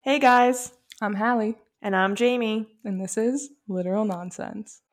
Hey guys, I'm Hallie, and I'm Jamie. and this is Literal Nonsense.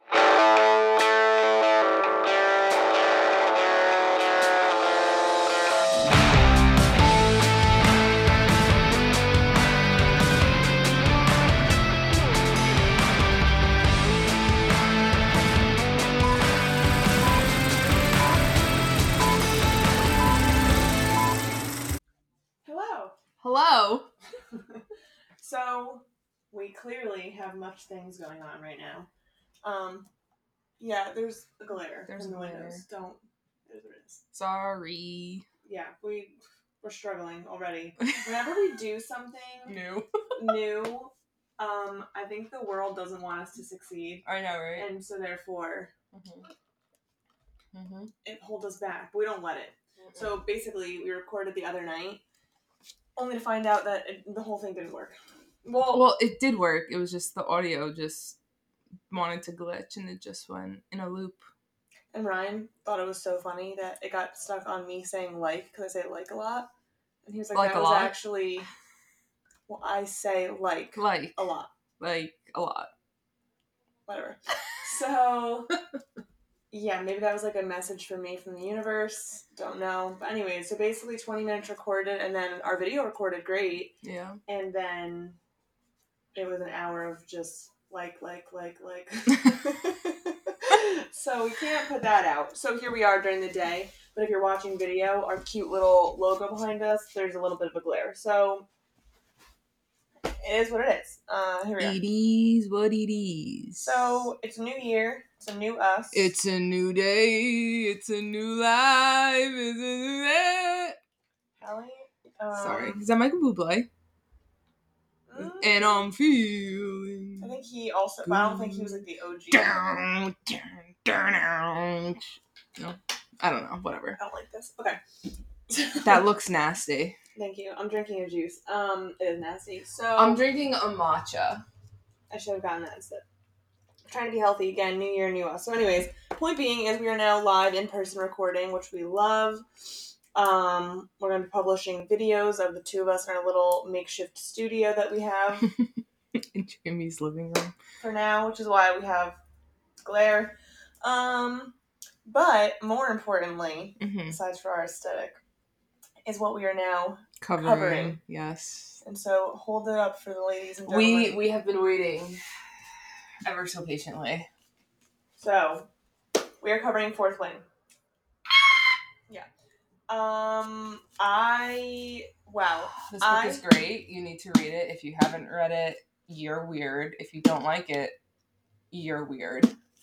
Hello. Hello! So, we clearly have much things going on right now. Yeah, there's a glare There's from a the glare. windows. Don't. It is what it is. Sorry. Yeah, we're struggling already. Whenever we do something new, I think the world doesn't want us to succeed. I know, right? And so therefore, it holds us back. But we don't let it. So basically, we recorded the other night, only to find out that the whole thing didn't work. Well, it did work. It was just the audio just wanted to glitch, and it just went in a loop. And Ryan thought it was so funny that it got stuck on me saying like, because I say like a lot. And he was like, Like that a was lot? actually, well, I say like a lot. Like a lot. Whatever. So, yeah, maybe that was like a message for me from the universe. Don't know. But anyway, so basically 20 minutes recorded, and then our video recorded great. Yeah. And then it was an hour of just like. So we can't put that out. So here we are during the day. But if you're watching video, our cute little logo behind us, there's a little bit of a glare. So it is what it is. Here we are. It is what it is. So it's a new year. It's a new us. It's a new day. It's a new life. It's a new day. Hallie? Sorry. Is that Michael Bublé? And I'm feeling. I think he also, but I don't think he was like the OG. No, I don't know. Whatever. I don't like this. Okay. That looks nasty. Thank you. I'm drinking a juice. It is nasty. So I'm drinking a matcha. I should have gotten that instead. I'm trying to be healthy again. New year, new us. So, anyways, point being is we are now live in person recording, which we love. We're going to be publishing videos of the two of us in our little makeshift studio that we have in Jamie's living room for now, which is why we have glare. But more importantly, besides for our aesthetic, is what we are now covering. Yes. And so hold it up for the ladies and gentlemen. We have been waiting ever so patiently. So we are covering Fourth Wing. Yeah. This book is great. You need to read it. If you haven't read it, you're weird. If you don't like it, you're weird.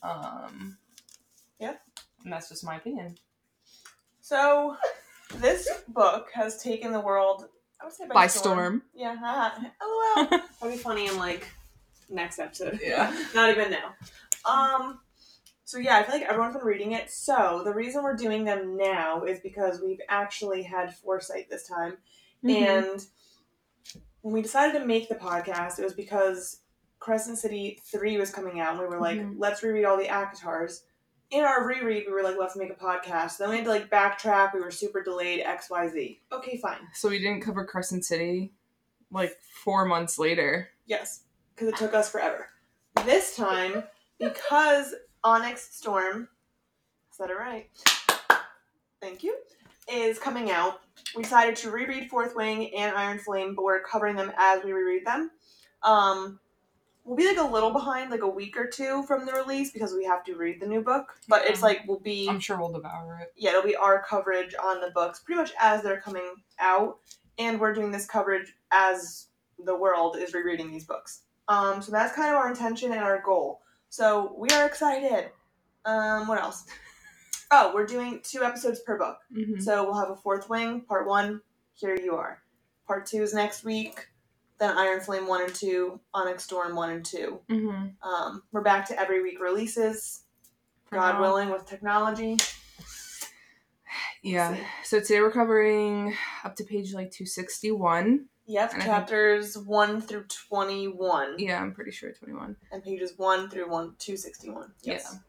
Yeah. And that's just my opinion. So this book has taken the world, I would say by storm. Yeah. Oh well. That'll be funny in like next episode. Yeah. Not even now. So yeah, I feel like everyone's been reading it. So the reason we're doing them now is because we've actually had foresight this time. And when we decided to make the podcast, it was because Crescent City 3 was coming out, and we were like, let's reread all the ACOTARs. In our reread, we were like, let's make a podcast. Then we had to like backtrack. We were super delayed, XYZ. Okay, fine. So we didn't cover Crescent City like 4 months later. Yes, because it took us forever. This time, because Onyx Storm, is that it right? Thank you. Is coming out. We decided to reread Fourth Wing and Iron Flame, but we're covering them as we reread them. We'll be like a little behind, like a week or two from the release because we have to read the new book. But it's like we'll be. I'm sure we'll devour it. Yeah, it'll be our coverage on the books pretty much as they're coming out, and we're doing this coverage as the world is rereading these books. So that's kind of our intention and our goal. So we are excited. What else? Oh, we're doing 2 episodes per book. So we'll have a Fourth Wing, part 1, Here You Are. Part 2 is next week. Then Iron Flame 1 and 2, Onyx Storm 1 and 2. We're back to every week releases, God willing, with technology. Yeah. So today we're covering up to page like 261. Yep, and chapters 1 through 21. Yeah, I'm pretty sure 21. And pages 1 through 261. Yes. Yeah.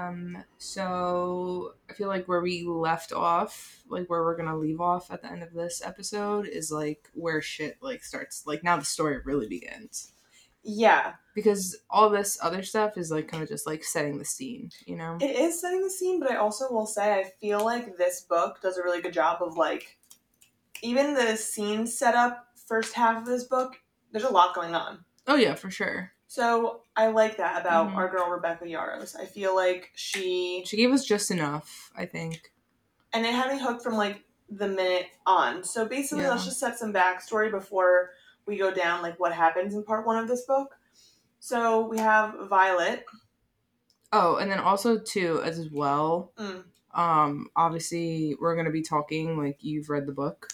So I feel like where we left off, like where we're gonna leave off at the end of this episode, is like where shit like starts. Like now the story really begins. Yeah. Because all this other stuff is like kind of just like setting the scene, you know? It is setting the scene, but I also will say I feel like this book does a really good job of like even the scene setup first half of this book, there's a lot going on. Oh yeah, for sure. So I like that about our girl Rebecca Yarros. I feel like she gave us just enough, I think. And it had me hooked from like the minute on. So basically let's just set some backstory before we go down like what happens in part 1 of this book. So we have Violet. Oh, and then also too as well. Obviously we're gonna be talking like you've read the book.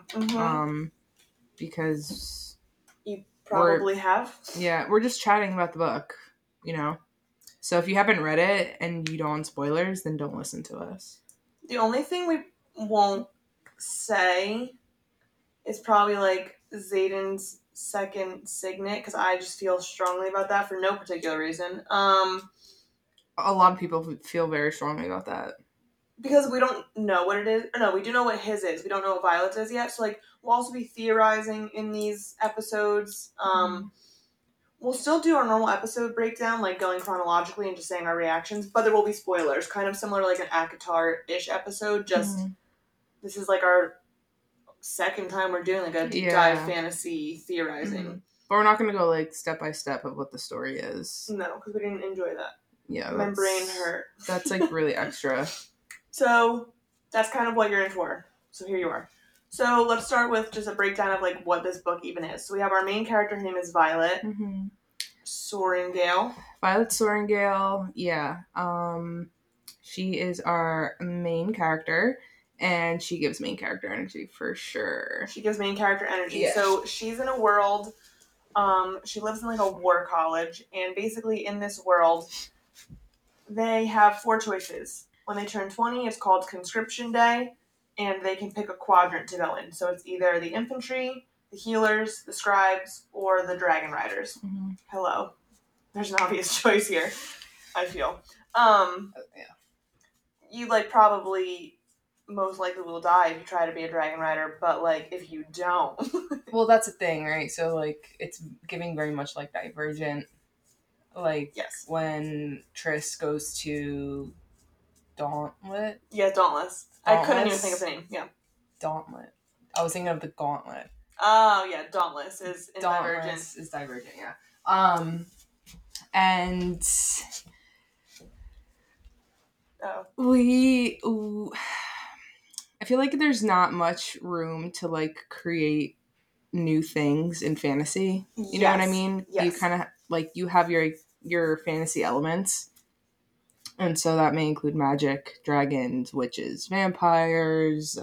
Because you probably have. Yeah, we're just chatting about the book, you know. So if you haven't read it and you don't want spoilers, then don't listen to us. The only thing we won't say is probably like Xaden's second signet, because I just feel strongly about that for no particular reason. A lot of people feel very strongly about that. Because we don't know what it is. No, we do know what his is. We don't know what Violet's is yet. So, like, we'll also be theorizing in these episodes. We'll still do our normal episode breakdown, like going chronologically and just saying our reactions, but there will be spoilers, kind of similar to like an ACOTAR-ish episode. Just this is like our second time we're doing like a deep dive fantasy theorizing. But we're not going to go like step by step of what the story is. No, because we didn't enjoy that. Yeah, my brain hurt. That's like really extra. So that's kind of what you're in for. So here you are. So let's start with just a breakdown of like what this book even is. So we have our main character. Her name is Violet Sorrengail. Violet Sorrengail. Yeah. She is our main character, and she gives main character energy for sure. She gives main character energy. Yeah. So she's in a world. She lives in like a war college, and basically in this world, they have 4 choices. When they turn 20, it's called conscription day, and they can pick a quadrant to go in. So it's either the infantry, the healers, the scribes, or the dragon riders. Hello. There's an obvious choice here, I feel. You, like, probably most likely will die if you try to be a dragon rider, but, like, if you don't... Well, that's the thing, right? So, like, it's giving very much, like, Divergent. Like, yes. When Triss goes to... Dauntless? Yeah, Dauntless. I couldn't even think of the name. Yeah. Dauntless. I was thinking of the Gauntlet. Oh, yeah. Dauntless is in Divergent. Dauntless is Divergent, yeah. And... I feel like there's not much room to, like, create new things in fantasy. You know what I mean? Yes. You kind of, like, you have your fantasy elements. And so that may include magic, dragons, witches, vampires,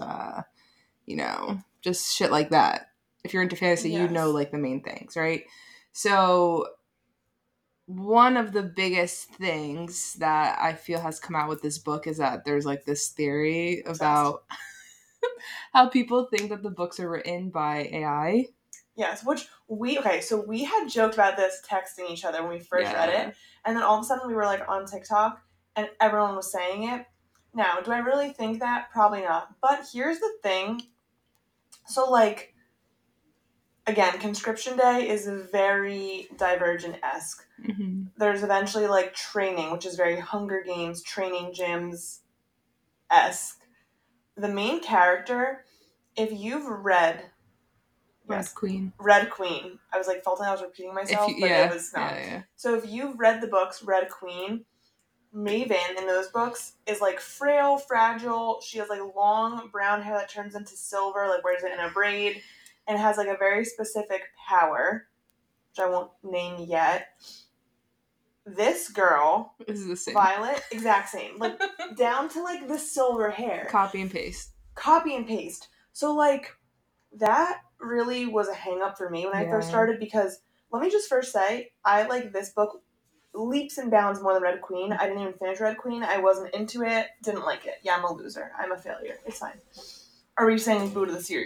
just shit like that. If you're into fantasy, you know, like, the main things, right? So one of the biggest things that I feel has come out with this book is that there's, like, this theory about how people think that the books are written by AI. Yes, which we had joked about this texting each other when we first read it, and then all of a sudden we were, like, on TikTok, and everyone was saying it. Now, do I really think that? Probably not. But here's the thing. So, like, again, conscription day is very Divergent-esque. There's eventually, like, training, which is very Hunger Games, training gyms-esque. The main character, if you've read... Red Queen. Red Queen. I was, like, felt like I was repeating myself, but it was not. Yeah. So if you've read the books Red Queen... Maven in those books is like frail, fragile. She has like long brown hair that turns into silver, like wears it in a braid, and has like a very specific power, which I won't name yet. This girl is the same. Violet, exact same, like down to like the silver hair. Copy and paste. So like that really was a hang up for me when I first started, because let me just first say I like this book leaps and bounds more than Red Queen. I didn't even finish Red Queen. I wasn't into it. Didn't like it. Yeah, I'm a loser. I'm a failure. It's fine. Are we saying boo to the series?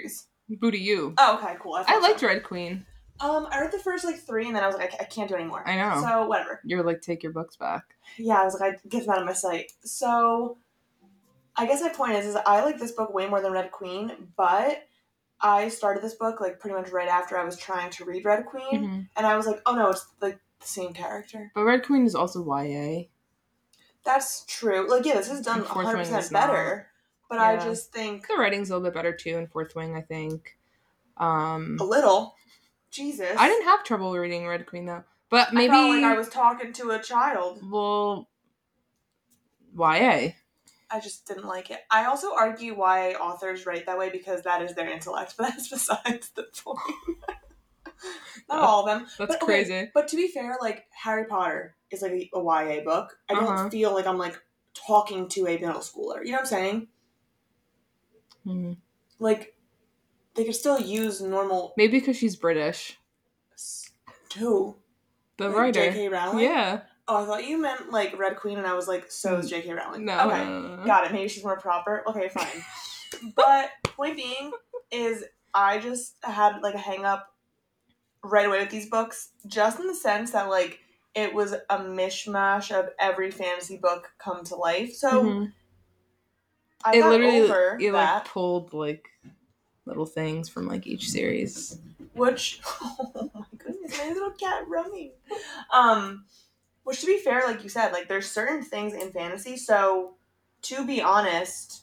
Booty you. Oh, okay, cool. I liked Red Queen. I read the first 3, and then I was like, I can't do it anymore. I know. So whatever. You were like, take your books back. Yeah, I was like, I get them out of my sight. So I guess my point is I like this book way more than Red Queen, but I started this book like pretty much right after I was trying to read Red Queen, and I was like, oh no, it's like the same character. But Red Queen is also YA. That's true. Like, yeah, this is done 100% better. But I just think the writing's a little bit better too in Fourth Wing, I think. A little. Jesus. I didn't have trouble reading Red Queen though. But maybe I felt like I was talking to a child. Well, YA. I just didn't like it. I also argue why authors write that way because that is their intellect, but that's besides the point. Not all of them. That's crazy. Okay, but to be fair, like, Harry Potter is like a YA book. I don't feel like I'm like talking to a middle schooler. You know what I'm saying? Mm-hmm. Like, they could still use normal... Maybe because she's British. Who? The writer. J.K. Rowling? Yeah. Oh, I thought you meant, like, Red Queen, and I was like, so is J.K. Rowling. No. Okay, got it. Maybe she's more proper. Okay, fine. But point being is I just had, like, a hang-up right away with these books, just in the sense that, like, it was a mishmash of every fantasy book come to life. So, I got over that. Like, pulled, like, little things from, like, each series. Which, oh my goodness, my little cat running. Which, to be fair, like you said, like, there's certain things in fantasy, so, to be honest,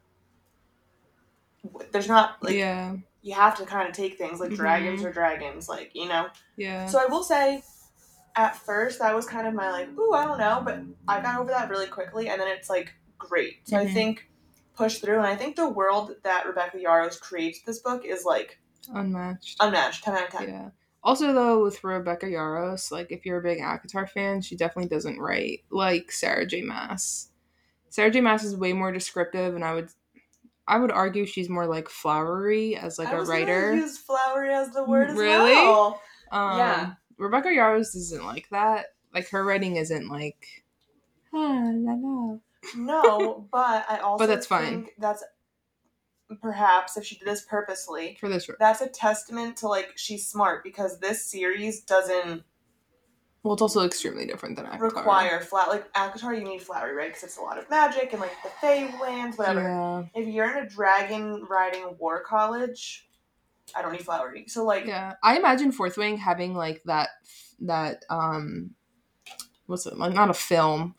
there's not, like, you have to kind of take things, like, dragons are dragons, like, you know? Yeah. So I will say, at first, that was kind of my, like, ooh, I don't know, but I got over that really quickly, and then it's, like, great. So I think, push through, and I think the world that Rebecca Yarros creates this book is, like, Unmatched. 10 out of 10. Yeah. Also, though, with Rebecca Yarros, like, if you're a big ACOTAR fan, she definitely doesn't write like Sarah J. Maas. Sarah J. Maas is way more descriptive, and I would argue she's more, like, flowery as, like, a writer. I was use flowery as the word as really? well. Yeah. Rebecca Yarros isn't like that. Like, her writing isn't, like, la la. No, but I also that's think fine. That's perhaps, if she did this purposely, for this, that's a testament to, like, she's smart, because this series doesn't... Well, it's also extremely different than ACOTAR. Require like, ACOTAR, you need flowery, right? Because it's a lot of magic and, like, the Fae lands, whatever. Yeah. If you're in a dragon riding war college, I don't need flowery. So, like... Yeah. I imagine Fourth Wing having, like, that, what's it, like, not a film,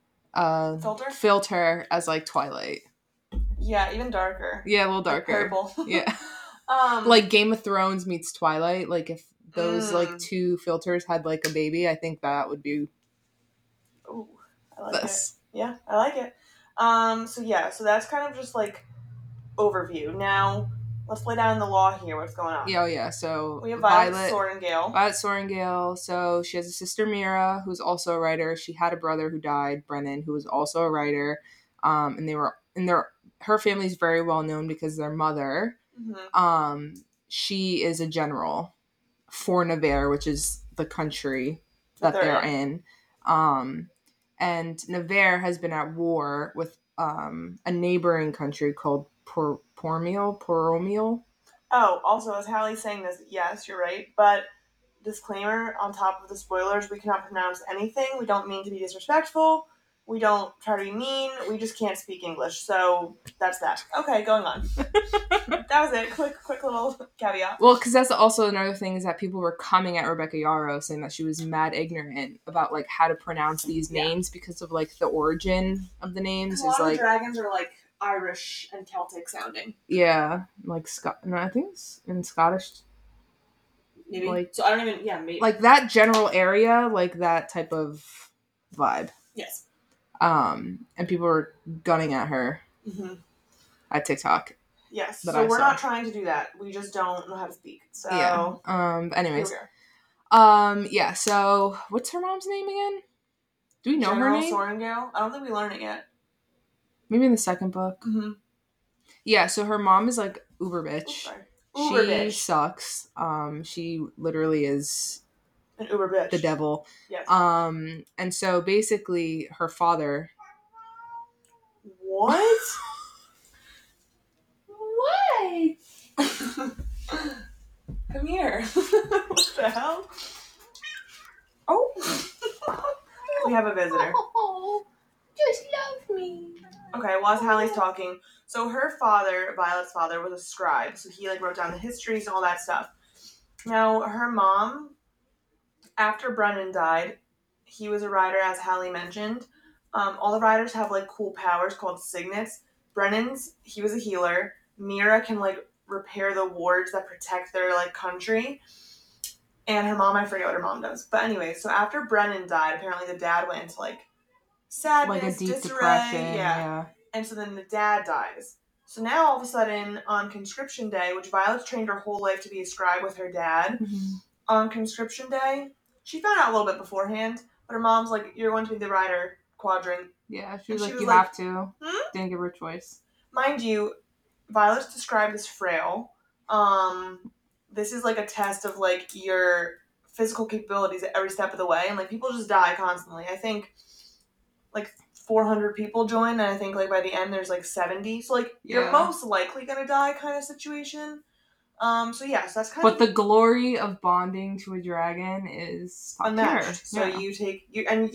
filter as, like, Twilight. Yeah, even darker. Yeah, a little darker. Like purple. Yeah. Like Game of Thrones meets Twilight. Like, if those, like, two filters had, like, a baby, I think that would be... Ooh, I like this. It. Yeah, I like it. So that's kind of just, like, overview. Now, let's lay down the law here. What's going on? Yeah. So we have Violet Sorrengail. Violet Sorrengail. So she has a sister, Mira, who's also a writer. She had a brother who died, Brennan, who was also a writer. And her family's very well known because their mother, she is a general for Navarre, which is the country that they're in. And Navarre has been at war with a neighboring country called Poromiel. Oh, also, as Hallie's saying this, yes, you're right, but disclaimer, on top of the spoilers, we cannot pronounce anything. We don't mean to be disrespectful. We don't try to be mean. We just can't speak English. So that's that. Okay, going on. That was it. Quick little caveat. Well, because that's also another thing, is that people were coming at Rebecca Yarros saying that she was mad ignorant about, like, how to pronounce these names because of, like, the origin of the names. A lot of dragons are, like, Irish and Celtic sounding. Yeah, like I think it's in Scottish. Maybe. Like, so I don't even. Yeah, maybe. Like that general area, like that type of vibe. Yes. And people were gunning at her at TikTok. Yes. So we're not trying to do that. We just don't know how to speak. So yeah. Anyways. Yeah. So what's her mom's name again? Do we know General her name? Sorrengail. I don't think we learned it yet. Maybe in the second book. Yeah. So her mom is like uber bitch. She sucks. She literally is an uber bitch. The devil. Yes. And so basically her father. What? What? Come here. What the hell? Oh. We have a visitor. Oh, just love me. Okay, well, as Hallie's talking, so her father, Violet's father, was a scribe. So he, like, wrote down the histories and all that stuff. Now, her mom, after Brennan died, he was a rider, as Hallie mentioned. All the riders have, like, cool powers called signets. Brennan's, he was a healer. Mira can, like, repair the wards that protect their, like, country. And her mom, I forget what her mom does. But anyway, so after Brennan died, apparently the dad went into, like, sadness, like a deep disarray, depression. yeah. And so then the dad dies. So now all of a sudden on conscription day, which Violet's trained her whole life to be a scribe with her dad, on conscription day, she found out a little bit beforehand, but her mom's like, "You're going to be the rider quadrant." Yeah, she was like, "You have to." Didn't give her a choice. Mind you, Violet's described as frail. This is like a test of like your physical capabilities at every step of the way, and like people just die constantly. I think like 400 people join, and I think like by the end there's like 70. So like you're most likely gonna die kind of situation. So yeah, so that's kind of. But the glory of bonding to a dragon is unmatched. So you take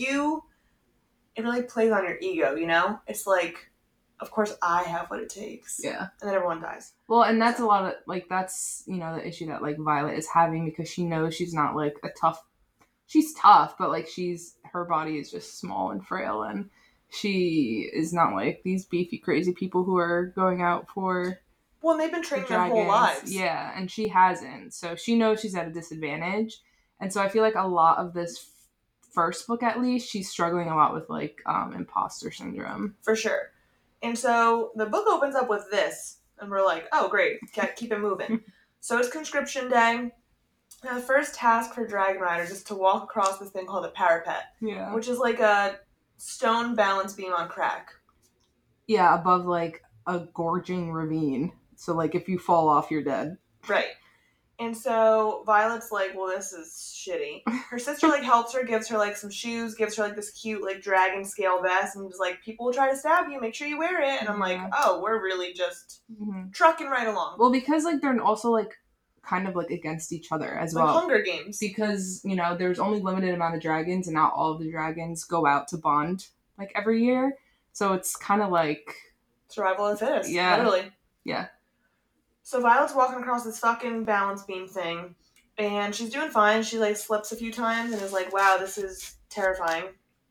it really plays on your ego, you know? It's like, of course I have what it takes. Yeah. And then everyone dies. Well, and that's a lot of, like, that's, you know, the issue that, like, Violet is having because she knows she's not, like, she's tough, but, like, her body is just small and frail, and she is not, like, these beefy, crazy people who are going out for. Well, and they've been training their whole lives. Yeah, and she hasn't. So she knows she's at a disadvantage. And so I feel like a lot of this first book, at least, she's struggling a lot with, like, imposter syndrome. For sure. And so the book opens up with this, and we're like, oh, great, keep it moving. So it's conscription day. Now, the first task for dragon riders is to walk across this thing called a parapet. Yeah. Which is like a stone balance beam on crack. Yeah, above, like, a gorging ravine. So, like, if you fall off, you're dead. Right. And so Violet's like, well, this is shitty. Her sister, like, helps her, gives her, like, some shoes, gives her, like, this cute, like, dragon scale vest, and is like, people will try to stab you, make sure you wear it. And I'm like, oh, we're really just trucking right along. Well, because, like, they're also, like, kind of, like, against each other as well. Like Hunger Games. Because, you know, there's only limited amount of dragons, and not all of the dragons go out to bond, like, every year. So it's kind of like... survival of the fittest. Yeah. Literally. Yeah. So Violet's walking across this fucking balance beam thing, and she's doing fine. She, like, slips a few times and is like, wow, this is terrifying.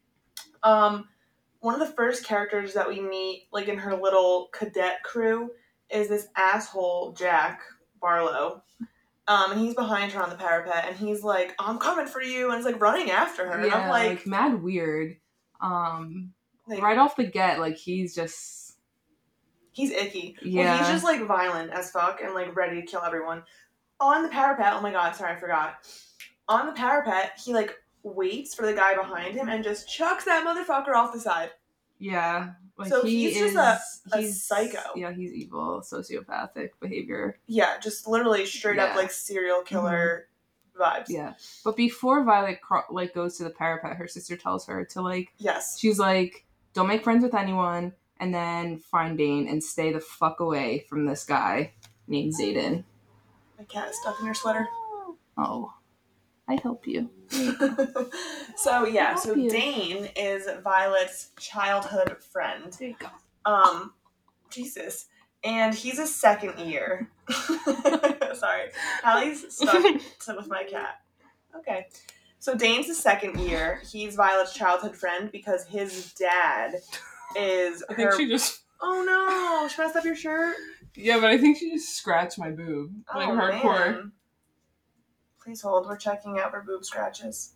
One of the first characters that we meet, like, in her little cadet crew is this asshole, Jack Barlow. And he's behind her on the parapet, and he's like, I'm coming for you, and he's, like, running after her. Yeah, and I'm like mad weird. Like, right off the get, like, he's icky. Yeah. Well, he's just, like, violent as fuck and, like, ready to kill everyone. On the parapet, oh my god, sorry, I forgot. On the parapet, he, like, waits for the guy behind him and just chucks that motherfucker off the side. Yeah. Like, so he's just a psycho. Yeah, he's evil, sociopathic behavior. Yeah, just literally straight up, like, serial killer vibes. Yeah. But before Violet, like, goes to the parapet, her sister tells her to, like... Yes. She's like, don't make friends with anyone, and then find Dane and stay the fuck away from this guy named Xaden. My cat is stuck in your sweater. Oh. I help you. So Dane is Violet's childhood friend. There you go. Jesus. And he's a second year. Sorry. Hallie's stuck with my cat. Okay. So Dane's a second year. He's Violet's childhood friend because his dad is I think she just... Oh no! She messed up your shirt? Yeah, but I think she just scratched my boob. Like, hardcore. Man. Please hold. We're checking out for boob scratches.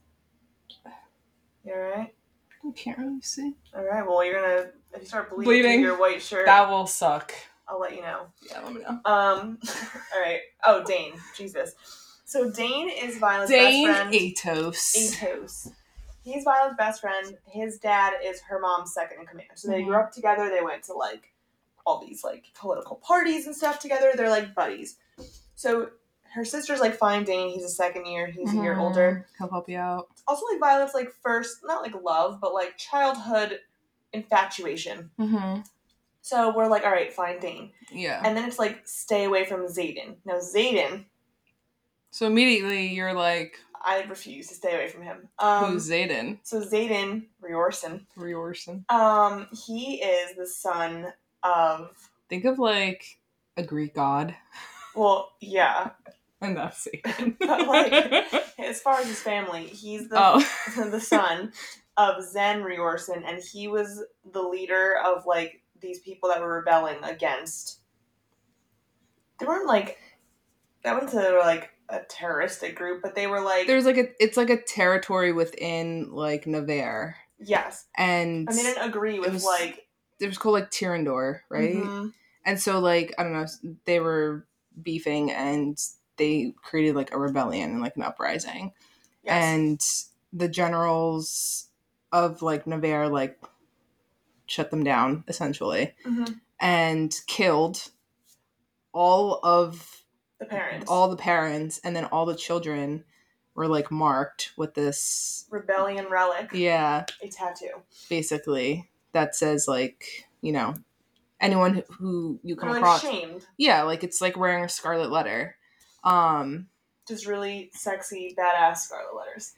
You alright? I can't really see. Alright, well, you're gonna... If you start bleeding through your white shirt... That will suck. I'll let you know. Yeah, let me know. Alright. Oh, Dane. Jesus. So Dane is Violet's best friend. Atos. He's Violet's best friend. His dad is her mom's second in command. So they grew up together. They went to, like, all these, like, political parties and stuff together. They're, like, buddies. So... her sister's like, fine, Dane, he's a second year, he's a year older. He'll help you out. Also, like, Violet's, like, first, not, like, love, but, like, childhood infatuation. So we're like, all right, find Thane. Yeah. And then it's like, stay away from Xaden. Now, Xaden... So immediately you're like... I refuse to stay away from him. Who's Xaden? So Xaden Riorsan. He is the son of... Think of like a Greek god. Well, yeah. And that's Xaden. But like, as far as his family, he's the son of Zen Riorsan, and he was the leader of like these people that were rebelling against... They weren't like... That went to like a terroristic group, but they were like... There's like it's like a territory within like Navarre. Yes. And they didn't agree with like... It was called like Tyrrendor, right? Mm-hmm. And so like, I don't know, they were beefing and they created like a rebellion and like an uprising. Yes. And the generals of like Navarre like shut them down essentially. Mm-hmm. And killed all the parents, and then all the children were like marked with this rebellion relic. Yeah. A tattoo. Basically, that says like, you know, anyone who you come like across. Shamed. Yeah, like it's like wearing a scarlet letter. Just really sexy, badass scarlet letters.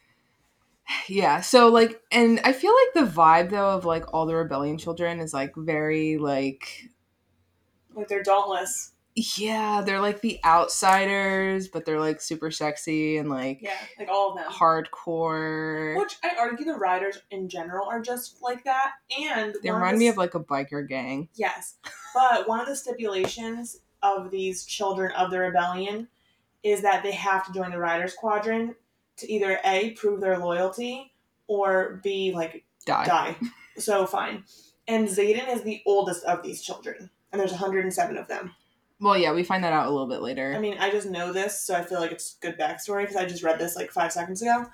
Yeah, so like, and I feel like the vibe though of like all the rebellion children is like very like they're dauntless. Yeah, they're like the outsiders, but they're like super sexy and like... Yeah, like all of them. Hardcore. Which I argue the riders in general are just like that. And they remind me of like a biker gang. Yes. But one of the stipulations of these children of the rebellion is that they have to join the Rider Squadron to either A, prove their loyalty, or B, like, die. So, fine. And Xaden is the oldest of these children. And there's 107 of them. Well, yeah, we find that out a little bit later. I mean, I just know this, so I feel like it's good backstory, because I just read this, like, 5 seconds ago.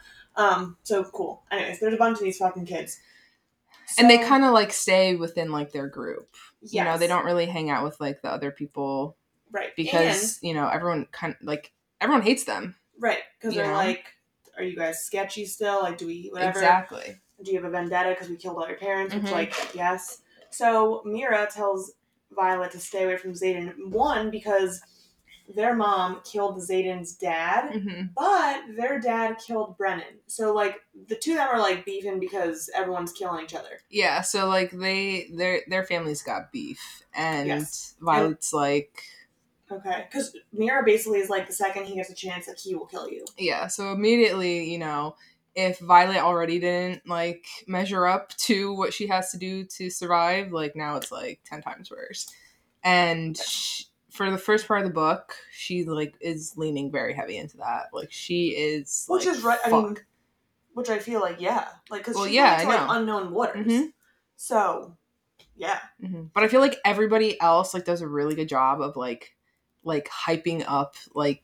So, cool. Anyways, there's a bunch of these fucking kids. So, and they kind of, like, stay within, like, their group. Yes. You know, they don't really hang out with, like, the other people. Right. Because, you know, everyone everyone hates them. Right. Because they're like, are you guys sketchy still? Like, do we, whatever. Exactly. Do you have a vendetta because we killed all your parents? Which, like, yes. So, Mira tells Violet to stay away from Xaden. One, because their mom killed Xaden's dad, but their dad killed Brennan. So, like, the two of them are, like, beefing because everyone's killing each other. Yeah, so, like, their families got beef. And Violet's like... Okay, because Mira basically is like, the second he gets a chance, like, he will kill you. Yeah, so immediately, you know, if Violet already didn't, like, measure up to what she has to do to survive, like, now it's, like, 10 times worse. And for the first part of the book, she, like, is leaning very heavy into that. Like, she is, which is right, I mean, which I feel like, yeah. Like, because she's into, like, unknown waters. Mm-hmm. So, yeah. Mm-hmm. But I feel like everybody else, like, does a really good job of, like hyping up, like,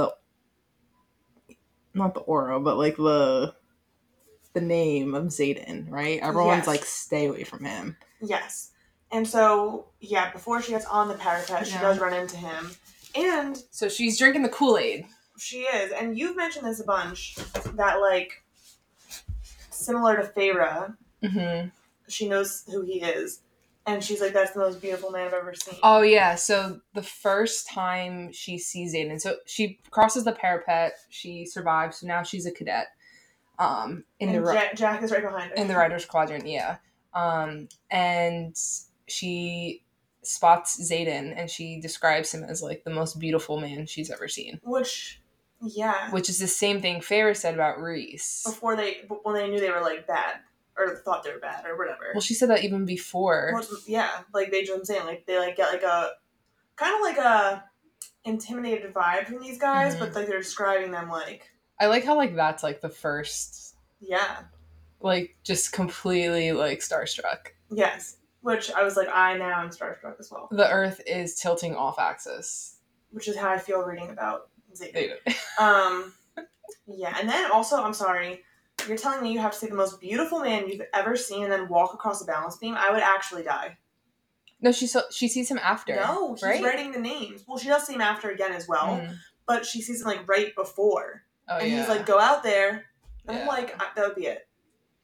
not the aura, but, like, the name of Xaden, right? Everyone's like, stay away from him. Yes. And so, yeah, before she gets on the parapet, she does run into him. And... so she's drinking the Kool-Aid. She is. And you've mentioned this a bunch, that, like, similar to Feyre, she knows who he is. And she's like, that's the most beautiful man I've ever seen. Oh, yeah. So the first time she sees Xaden, so she crosses the parapet, she survives, so now she's a cadet. Jack is right behind her. In the Rider Squadron, yeah. And she spots Xaden, and she describes him as, like, the most beautiful man she's ever seen. Which is the same thing Feyre said about Rhys. When they knew they were, like, bad. Or thought they were bad, or whatever. Well, she said that even before. Well, yeah, like, I'm saying, like, they, like, get, like, a... kind of like a intimidated vibe from these guys, but, like, they're describing them, like... I like how, like, that's, like, the first... Yeah. Like, just completely, like, starstruck. Yes. Which I was like, I now am starstruck as well. The Earth is tilting off axis. Which is how I feel reading about Xaden. Yeah, and then also, I'm sorry... You're telling me you have to see the most beautiful man you've ever seen and then walk across a balance beam? I would actually die. No, she sees him after. No, she's writing the names. Well, she does see him after again as well, but she sees him, like, right before. Oh, and he's like, go out there. And I'm like, that would be it.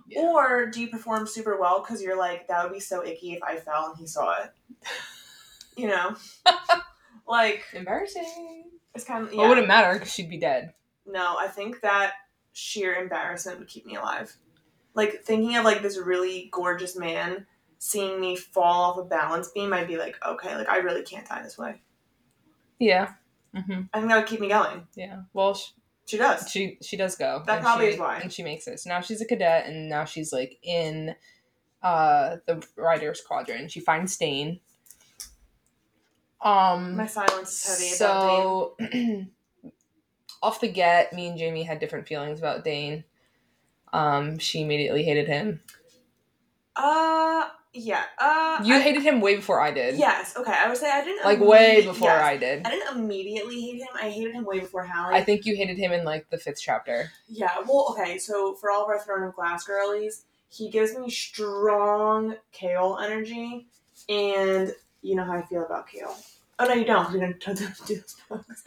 Yeah. Or do you perform super well because you're like, that would be so icky if I fell and he saw it? You know? Like... Embarrassing. It's kind of... Yeah. Well, it wouldn't matter because she'd be dead. No, I think that sheer embarrassment would keep me alive. Like, thinking of, like, this really gorgeous man seeing me fall off a balance beam, I'd be like, okay, like, I really can't die this way. Yeah. Mm-hmm. I think that would keep me going. Yeah. Well, she does. She does go. That probably is why. And she makes it. So now she's a cadet, and now she's, like, in the Riders Squadron. She finds Dane. My silence is heavy about Dane. Off the get, me and Jamie had different feelings about Dane. She immediately hated him. Yeah. You hated him way before I did. Yes. Okay. I would say I didn't. Like way before I did. I didn't immediately hate him. I hated him way before Hallie. I think you hated him in like the 5th chapter. Yeah. Well, okay. So for all of our Throne of Glass girlies, he gives me strong Chaol energy, and you know how I feel about Chaol. Oh no, you don't. We don't do those books.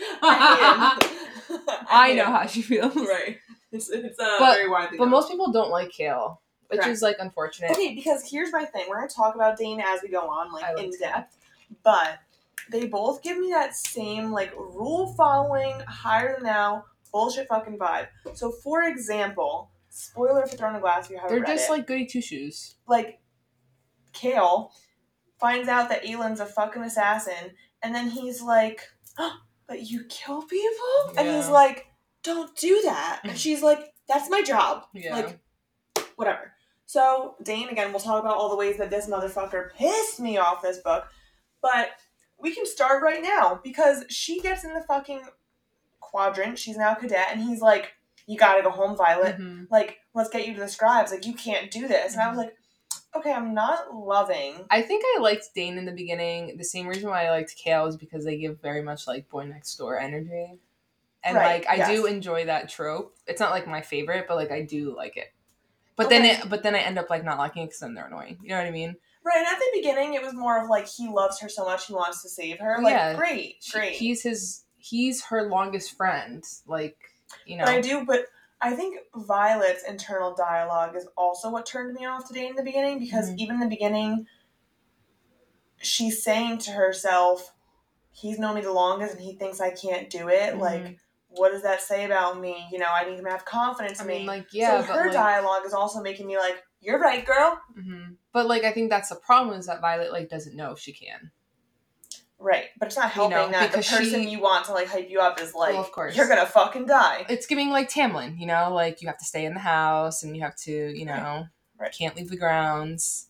I know how she feels. Right. It's very widely known. But most people don't like Chaol, which is like unfortunate. Okay, because here's my thing. We're gonna talk about Dane as we go on, like in depth. But they both give me that same like rule following, higher than thou bullshit fucking vibe. So for example, spoiler for Throne of Glass, if you haven't read it. They're just like goody two shoes. Like Chaol finds out that Aelin's a fucking assassin. And then he's like, oh, but you kill people? Yeah. And he's like, don't do that. And she's like, that's my job. Yeah. Like, whatever. So, Dane, again, we'll talk about all the ways that this motherfucker pissed me off this book. But we can start right now. Because she gets in the fucking quadrant. She's now a cadet. And he's like, you gotta go home, Violet. Mm-hmm. Like, let's get you to the scribes. Like, you can't do this. And I was like, okay, I'm not loving. I think I liked Dane in the beginning. The same reason why I liked Chaol is because they give very much like boy next door energy. And like I do enjoy that trope. It's not like my favorite, but like I do like it. But then I end up like not liking it because then they're annoying. You know what I mean? Right. And at the beginning it was more of like he loves her so much he wants to save her. Like yeah, great. He's her longest friend. Like, you know. But I think Violet's internal dialogue is also what turned me off today in the beginning, because even in the beginning, she's saying to herself, he's known me the longest and he thinks I can't do it. Like, what does that say about me? You know, I need him to have confidence in me. Like, yeah. So her dialogue is also making me like, you're right, girl. Mm-hmm. But, like, I think that's the problem is that Violet, like, doesn't know if she can. Right, but it's not helping that the person you want to, like, hype you up is, like, well, of course. You're gonna fucking die. It's giving, like, Tamlin, you know? Like, you have to stay in the house, and you have to, you know, can't leave the grounds.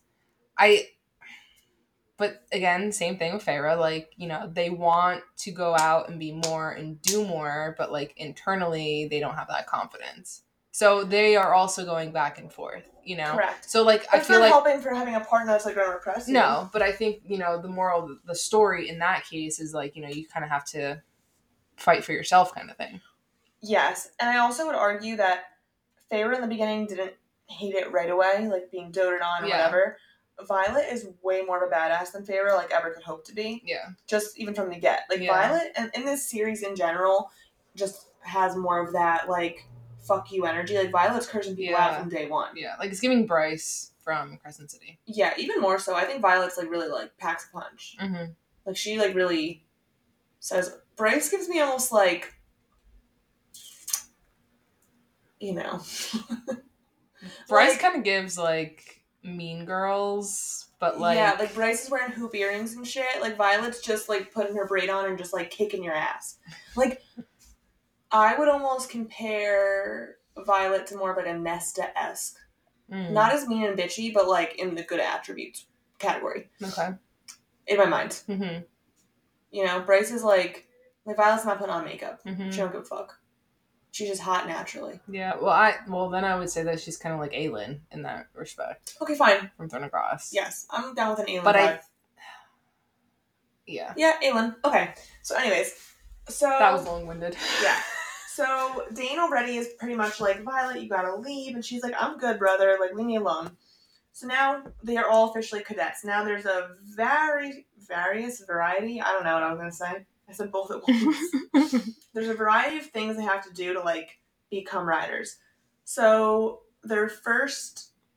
But, again, same thing with Feyre. Like, you know, they want to go out and be more and do more, but, like, internally, they don't have that confidence. So they are also going back and forth, you know? Correct. So, like, I feel like... It's not helping for having a partner that's, like, going to repress you. No, but I think, you know, the moral of the story in that case is, like, you know, you kind of have to fight for yourself kind of thing. Yes. And I also would argue that Feyre in the beginning didn't hate it right away, like, being doted on or whatever. Violet is way more of a badass than Feyre, like, ever could hope to be. Yeah. Just even from the get. Like, Violet, and in this series in general, just has more of that, like... fuck you energy. Like, Violet's cursing people out from day one. Yeah, like, it's giving Bryce from Crescent City. Yeah, even more so. I think Violet's, like, really, like, packs a punch. Mm-hmm. Like, she, like, really says... Bryce gives me almost, like... You know. Bryce kind of gives, like, Mean Girls, but, like... Yeah, like, Bryce is wearing hoop earrings and shit. Like, Violet's just, like, putting her braid on and just, like, kicking your ass. Like... I would almost compare Violet to more of like a Nesta-esque. Not as mean and bitchy, but like in the good attributes category. Okay. In my mind. Mm-hmm. You know, Bryce is like Violet's not putting on makeup. Mm-hmm. She don't give a fuck. She's just hot naturally. Yeah, well then I would say that she's kind of like Aelin in that respect. Okay, fine. From Throne of Glass. Yes, I'm down with an Aelin but vibe. Yeah. Yeah, Aelin. Okay. So anyways. That was long-winded. Yeah. So, Dane already is pretty much like, Violet, you gotta leave. And she's like, I'm good, brother. Like, leave me alone. So now they are all officially cadets. Now there's a various variety. I don't know what I was gonna say. I said both at once. There's a variety of things they have to do to, like, become riders. So, their first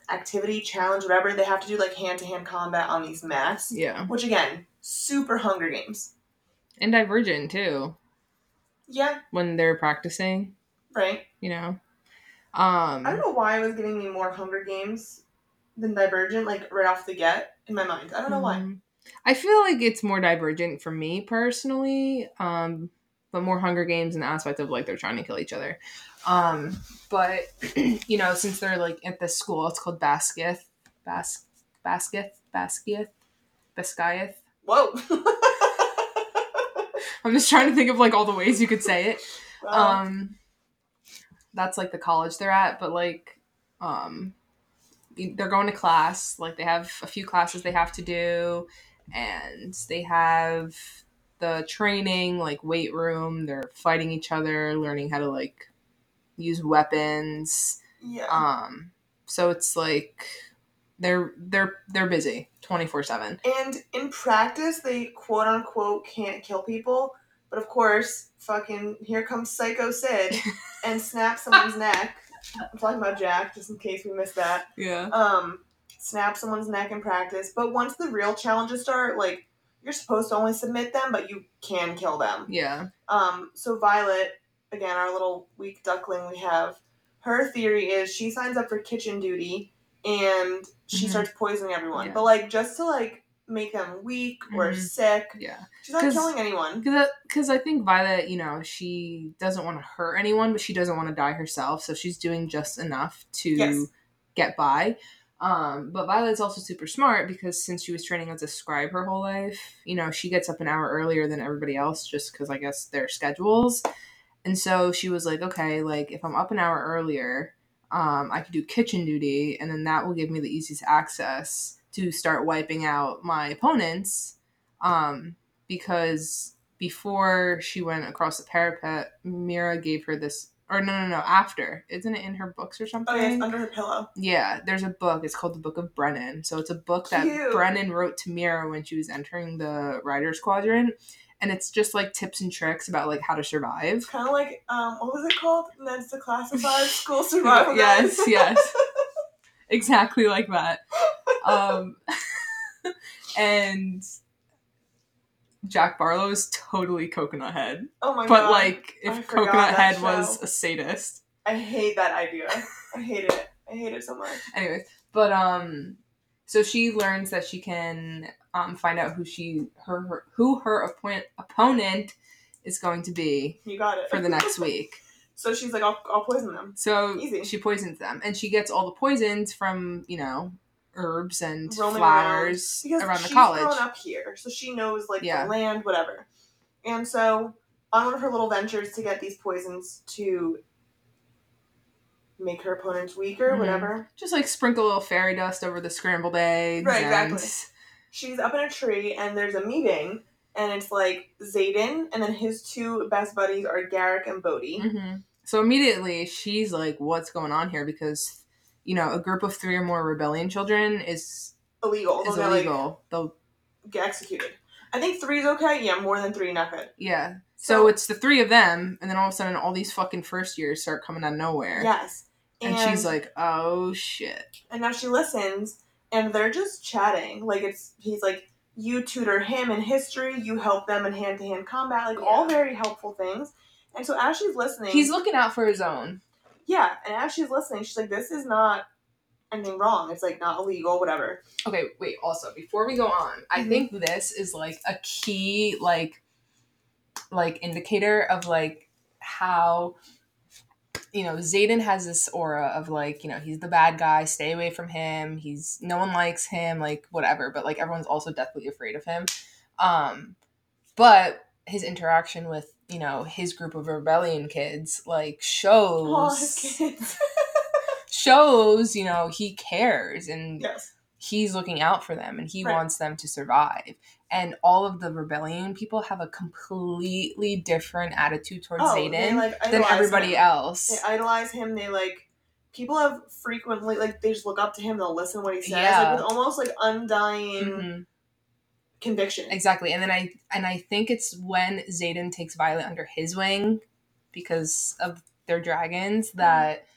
activity, challenge, whatever, they have to do like hand-to-hand combat on these mats. Yeah. Which again, super Hunger Games. And Divergent too. Yeah. When they're practicing. Right. You know. I don't know why it was giving me more Hunger Games than Divergent, like right off the get in my mind. I don't know why. I feel like it's more Divergent for me personally, but more Hunger Games in the aspect of like they're trying to kill each other. But you know, since they're like at this school, it's called Basgiath. Basgiath. Whoa. I'm just trying to think of like all the ways you could say it. Wow. That's like the college they're at, but like they're going to class. Like they have a few classes they have to do, and they have the training, like weight room. They're fighting each other, learning how to like use weapons. Yeah. So it's like they're busy 24/7. And in practice, they quote unquote can't kill people, but of course, fucking here comes Psycho Sid and snaps someone's neck. I'm talking about Jack, just in case we missed that. Yeah. Snap someone's neck in practice, but once the real challenges start, like you're supposed to only submit them, but you can kill them. Yeah. So Violet, again, our little weak duckling we have, her theory is she signs up for kitchen duty and she starts poisoning everyone. Yeah. But like just to like make them weak or sick. Yeah. She's not killing anyone. Because I think Violet, you know, she doesn't want to hurt anyone, but she doesn't want to die herself. So she's doing just enough to get by. But Violet's also super smart because since she was training as a scribe her whole life, you know, she gets up an hour earlier than everybody else just because I guess their schedules. And so she was like, okay, like if I'm up an hour earlier, I could do kitchen duty and then that will give me the easiest access to start wiping out my opponents. Because before she went across the parapet, Mira gave her this, or no, after. Isn't it in her books or something? Oh, yeah, it's under her pillow. Yeah, there's a book. It's called The Book of Brennan. So it's a book that Brennan wrote to Mira when she was entering the Riders Quadrant. And it's just like tips and tricks about like how to survive. Kind of like, what was it called? Ned's Declassified School Survival Guide. Yes. Exactly like that. And Jack Barlow is totally Coconut Head. Oh my god. But like, if Coconut Head was a sadist. I hate that idea. I hate it. I hate it so much. Anyways, but so she learns that she can find out who her opponent is going to be. You got it. For the next week. So she's like, I'll poison them. So easy. She poisons them, and she gets all the poisons from, you know, herbs and flowers around the college. She's grown up here, so she knows like the land, whatever. And so on one of her little ventures to get these poisons to make her opponents weaker, whatever. Just like sprinkle a little fairy dust over the scrambled eggs. Right, exactly. She's up in a tree and there's a meeting and it's like Xaden and then his two best buddies are Garrick and Bodhi. Mm-hmm. So immediately she's like, what's going on here? Because, you know, a group of 3 or more rebellion children is illegal. Illegal. They'll get executed. I think 3 is okay. Yeah, more than 3, not good. Yeah. So it's the 3 of them, and then all of a sudden all these fucking first years start coming out of nowhere. Yes. And she's like, oh shit. And now she listens, and they're just chatting. Like, he's like, you tutor him in history, you help them in hand-to-hand combat. Like, all very helpful things. And so as she's listening... He's looking out for his own. Yeah, and as she's listening, she's like, this is not anything wrong. It's, like, not illegal, whatever. Okay, wait, also, before we go on, I think this is, like, a key, like indicator of, like, how, you know, Xaden has this aura of, like, you know, he's the bad guy, stay away from him, no one likes him, like, whatever, but, like, everyone's also deathly afraid of him. But his interaction with, you know, his group of rebellion kids, like, shows... his kids. shows, you know, he cares, and he's looking out for them, and he wants them to survive. And all of the rebellion people have a completely different attitude towards Xaden than everybody else. They idolize him. They, like, people have frequently, like, they just look up to him. They'll listen to what he says, like, with almost, like, undying conviction. Exactly. And then I think it's when Xaden takes Violet under his wing because of their dragons that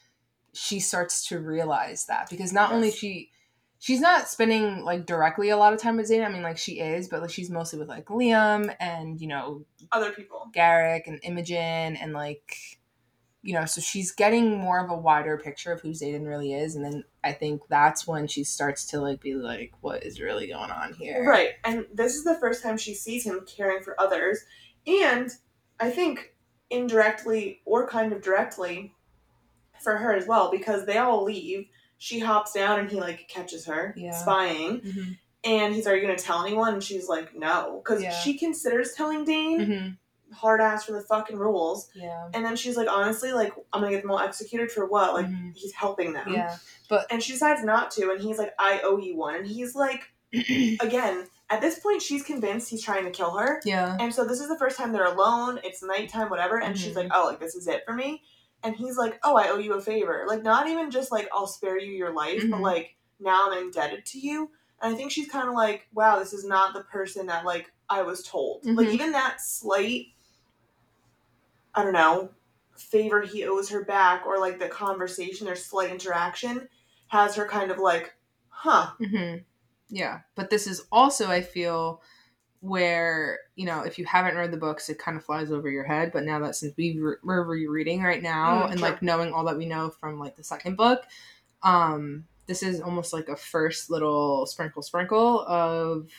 she starts to realize that, because not only she's not spending like directly a lot of time with Zayden. I mean, like she is, but like she's mostly with like Liam and, you know, other people, Garrick and Imogen, and like, you know, so she's getting more of a wider picture of who Zayden really is. And then I think that's when she starts to like be like, what is really going on here? Right. And this is the first time she sees him caring for others. And I think indirectly or kind of directly for her as well, because they all leave. She hops down and he like catches her spying. Mm-hmm. And he's, are you going to tell anyone? And she's like, no. Because she considers telling Dane. Mm-hmm. Hard ass for the fucking rules. Yeah. And then she's like, honestly, like, I'm gonna get them all executed for what? Like, he's helping them. Yeah. And she decides not to, and he's like, I owe you one. And he's like, again, at this point, she's convinced he's trying to kill her. Yeah. And so this is the first time they're alone. It's nighttime, whatever. And she's like, oh, like, this is it for me. And he's like, oh, I owe you a favor. Like, not even just like, I'll spare you your life, but like, now I'm indebted to you. And I think she's kind of like, wow, this is not the person that like I was told. Like, even that slight, I don't know, favor he owes her back, or like the conversation or slight interaction has her kind of like, huh. Mm-hmm. Yeah. But this is also, I feel, where, you know, if you haven't read the books, it kind of flies over your head. But now that since we're rereading right now and like knowing all that we know from like the second book, this is almost like a first little sprinkle of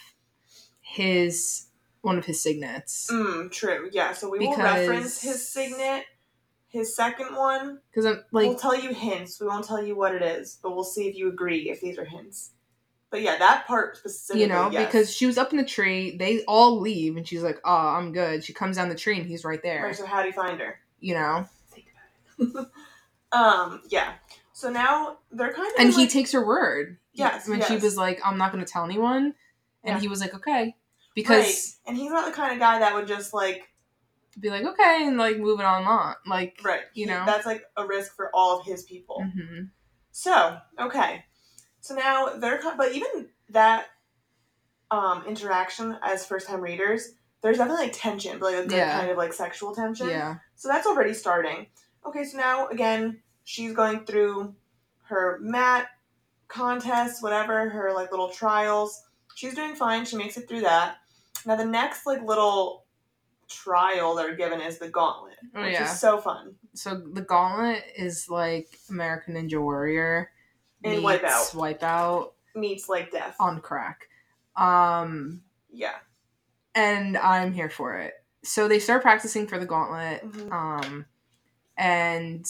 one of his signets. True. Yeah. So we will reference his signet, his second one. Because I'm like, we'll tell you hints. We won't tell you what it is, but we'll see if you agree if these are hints. But yeah, that part specifically, you know, because she was up in the tree, they all leave, and she's like, oh, I'm good. She comes down the tree, and he's right there. Right, so how do you find her? You know? Think about it. Yeah. So now, they're kind of and he takes her word. Yes, when she was like, I'm not going to tell anyone. And he was like, okay. Because... Right. And he's not the kind of guy that would just, like... be like, okay, and, like, moving on. Like, right. You know? That's, like, a risk for all of his people. Mm-hmm. So, okay. So now but even that interaction as first-time readers, there's definitely like tension, but like a good kind of like sexual tension. Yeah. So that's already starting. Okay, so now again, she's going through her mat contest, whatever, her like little trials. She's doing fine. She makes it through that. Now the next like little trial they're given is the gauntlet, which is so fun. So the gauntlet is like American Ninja Warrior. And Wipeout meets like death on crack. Yeah. And I'm here for it. So they start practicing for the gauntlet. Mm-hmm. And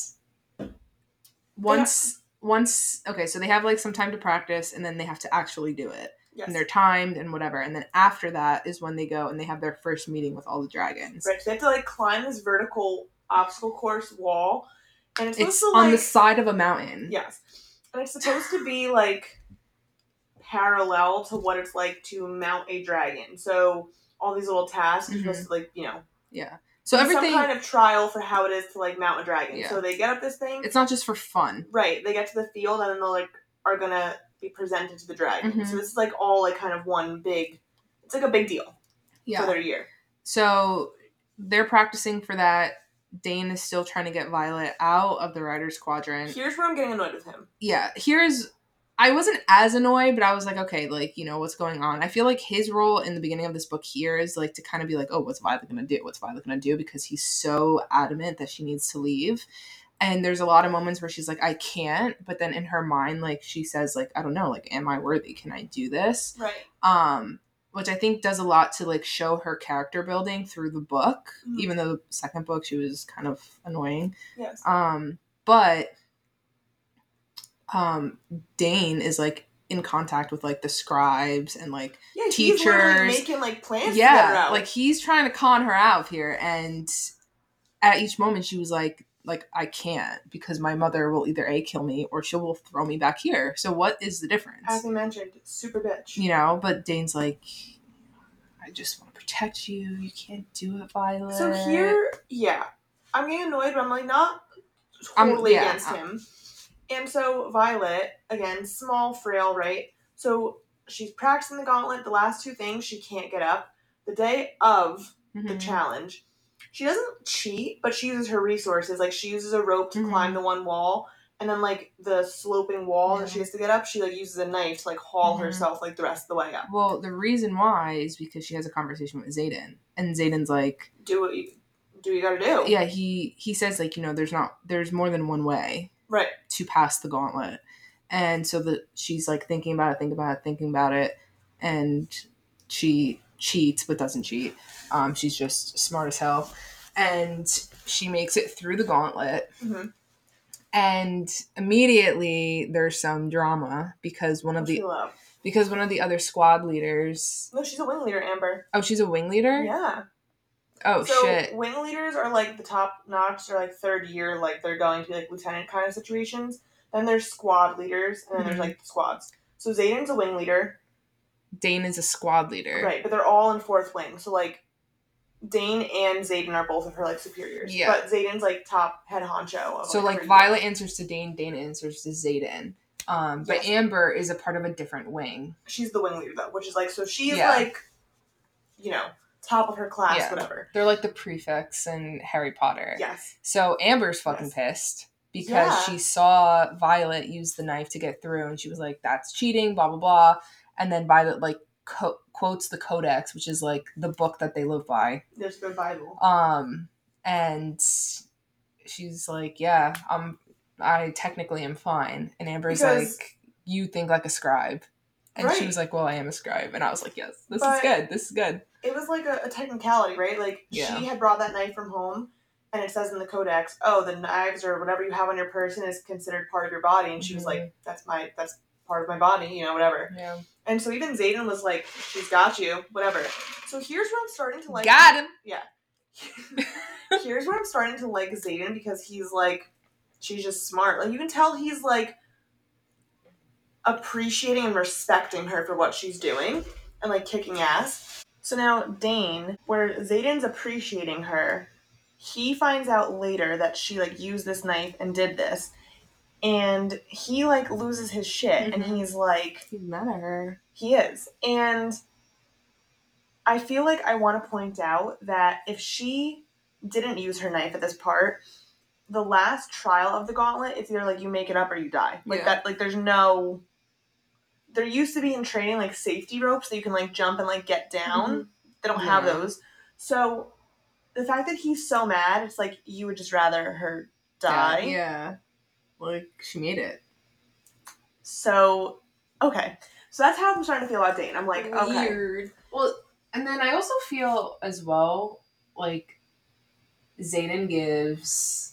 once okay, so they have like some time to practice, and then they have to actually do it. Yes. And they're timed and whatever. And then after that is when they go and they have their first meeting with all the dragons. Right. So they have to like climb this vertical obstacle course wall. And it's on the side of a mountain. Yes. And it's supposed to be, like, parallel to what it's like to mount a dragon. So, all these little tasks are supposed to, like, you know... Yeah. So everything... some kind of trial for how it is to, like, mount a dragon. Yeah. So, they get up this thing... It's not just for fun. Right. They get to the field, and then they're, like, are gonna be presented to the dragon. Mm-hmm. So, this is, like, all, like, kind of one big... It's, like, a big deal for their year. So, they're practicing for that. Dane is still trying to get Violet out of the Riders Quadrant. Here's where I'm getting annoyed with him. Yeah, I wasn't as annoyed, but I was like, okay, like, you know, what's going on? I feel like his role in the beginning of this book here is, like, to kind of be like, oh, what's Violet going to do? What's Violet going to do? Because he's so adamant that she needs to leave. And there's a lot of moments where she's like, I can't. But then in her mind, like, she says, like, I don't know, like, am I worthy? Can I do this? Right. Which I think does a lot to, like, show her character building through the book. Mm-hmm. Even though the second book, she was kind of annoying. Yes. But Dane is, like, in contact with, like, the scribes and, like, teachers. He's literally making, like, plans to get her out. Like, he's trying to con her out here. And at each moment, she was like, I can't, because my mother will either A, kill me, or she will throw me back here. So what is the difference? As I mentioned, super bitch. You know, but Dane's like, I just want to protect you. You can't do it, Violet. So here, I'm getting annoyed, but I'm like not totally against him. And so Violet, again, small, frail, right? So she's practicing the gauntlet. The last two things, she can't get up. The day of the challenge, she doesn't cheat, but she uses her resources. Like, she uses a rope to climb the one wall, and then like the sloping wall that she has to get up, she like uses a knife to like haul herself like the rest of the way up. Well, the reason why is because she has a conversation with Xaden, and Xaden's like, do what you gotta do. Yeah, he says like, there's more than one way to pass the gauntlet. And so she's like thinking about it, and she cheats but doesn't cheat. She's just smart as hell, and she makes it through the gauntlet. Mm-hmm. And immediately there's some drama because one of the other squad leaders. No, she's a wing leader, Amber. Oh, she's a wing leader? Yeah. Oh, so shit. Wing leaders are like the top notch. They're like third year, like they're going to be like lieutenant kind of situations. Then there's squad leaders, and then there's like squads. So Xaden's a wing leader. Dane is a squad leader. Right, but they're all in fourth wing. So like Dane and Xaden are both of her like superiors. Yeah. But Xaden's like top head honcho. So like Violet answers to Dane, Dane answers to Xaden. But Amber is a part of a different wing. She's the wing leader though, which is like, so she's like, top of her class, whatever. They're like the prefects in Harry Potter. Yes. So Amber's fucking pissed because she saw Violet use the knife to get through, and she was like, that's cheating, blah, blah, blah. And then Violet like quotes the Codex, which is like the book that they live by. There's the Bible. And she's like, yeah, I technically am fine. And Amber's like, you think like a scribe. And she was like, well, I am a scribe. And I was like, yes, this is good. It was like a technicality, right? Like, she had brought that knife from home, and it says in the Codex, oh, the knives or whatever you have on your person is considered part of your body. And she was like, that's part of my body, whatever. Yeah. And so even Xaden was like, she's got you, whatever. So here's where I'm starting to like... Got him! Yeah. Here's where I'm starting to like Xaden, because he's like, she's just smart. Like, you can tell he's like appreciating and respecting her for what she's doing and like kicking ass. So now Dane, where Xaden's appreciating her, he finds out later that she like used this knife and did this, and he like loses his shit. And he's like, he's mad at her. He is. And I feel like I want to point out that if she didn't use her knife at this part, the last trial of the gauntlet, it's either like you make it up or you die. Like that, like there's no... There used to be in training like safety ropes that you can like jump and like get down. They don't have those. So the fact that he's so mad, it's like you would just rather her die. Yeah. Like, she made it. So, okay. So that's how I'm starting to feel about Dane. I'm like, weird. Okay. Well, and then I also feel as well, like, Xaden gives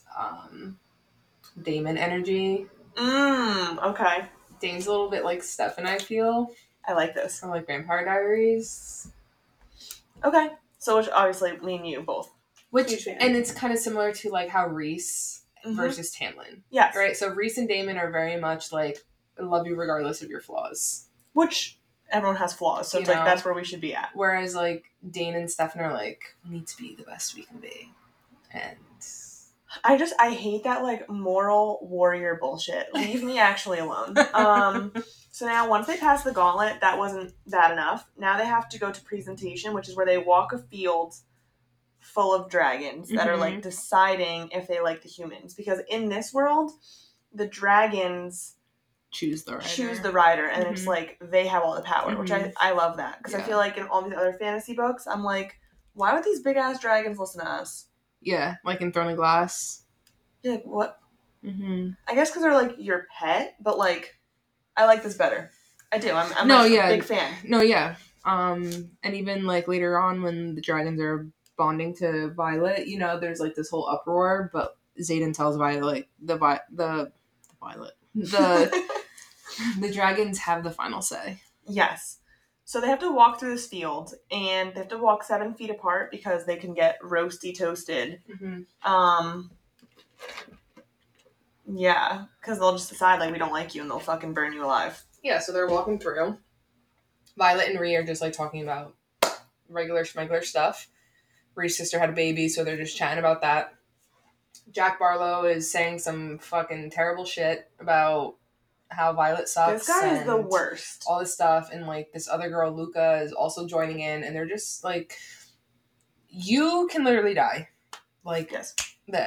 Damon energy. Okay. Dane's a little bit like Stefan, I feel. I like this. From like Vampire Diaries. Okay. So which obviously me and you both. And it's kind of similar to like how Reese versus Tamlin. Yes. Right? So Reese and Damon are very much like, I love you regardless of your flaws. Which everyone has flaws, so it's like that's where we should be at. Whereas like Dane and Stefan are like, we need to be the best we can be. And I hate that like moral warrior bullshit. Leave me actually alone. So now once they pass the gauntlet, that wasn't bad enough. Now they have to go to presentation, which is where they walk a field full of dragons that are like deciding if they like the humans. Because in this world, the dragons choose the rider, and it's like they have all the power, which I love that. Because I feel like in all these other fantasy books, I'm like, why would these big ass dragons listen to us? Yeah, like in Throne of Glass. You're like, what? I guess because they're like your pet, but like, I like this better. I do. I'm a big fan. No, yeah. And even like later on when the dragons are bonding to Violet, there's like this whole uproar, but Xaden tells Violet the dragons have the final say. Yes. So they have to walk through this field, and they have to walk 7 feet apart because they can get roasty toasted. Yeah, because they'll just decide, like, we don't like you, and they'll fucking burn you alive. Yeah, so they're walking through. Violet and Rhea are just, like, talking about regular schmegler stuff. Rhea's sister had a baby, so they're just chatting about that. Jack Barlow is saying some fucking terrible shit about how Violet sucks. This guy is the worst. All this stuff. And, like, this other girl, Luca, is also joining in. And they're just, like, you can literally die. Like, this.